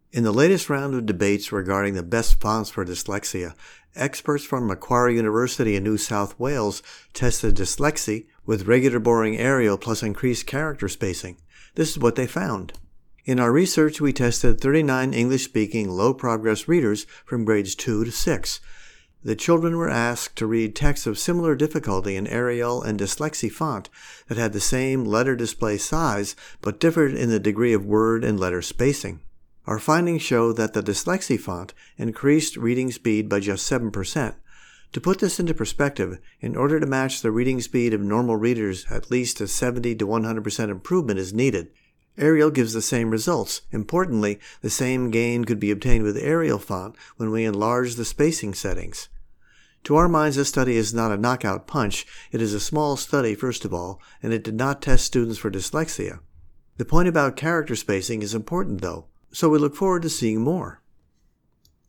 In the latest round of debates regarding the best fonts for dyslexia, experts from Macquarie University in New South Wales tested Dyslexie with regular boring Arial plus increased character spacing. This is what they found. In our research, we tested 39 English-speaking low-progress readers from grades 2 to 6. The children were asked to read texts of similar difficulty in Arial and Dyslexie font that had the same letter display size but differed in the degree of word and letter spacing. Our findings show that the Dyslexie font increased reading speed by just 7%. To put this into perspective, in order to match the reading speed of normal readers, at least a 70 to 100% improvement is needed. Arial gives the same results. Importantly, the same gain could be obtained with Arial font when we enlarge the spacing settings. To our minds, this study is not a knockout punch. It is a small study, first of all, and it did not test students for dyslexia. The point about character spacing is important, though, so we look forward to seeing more.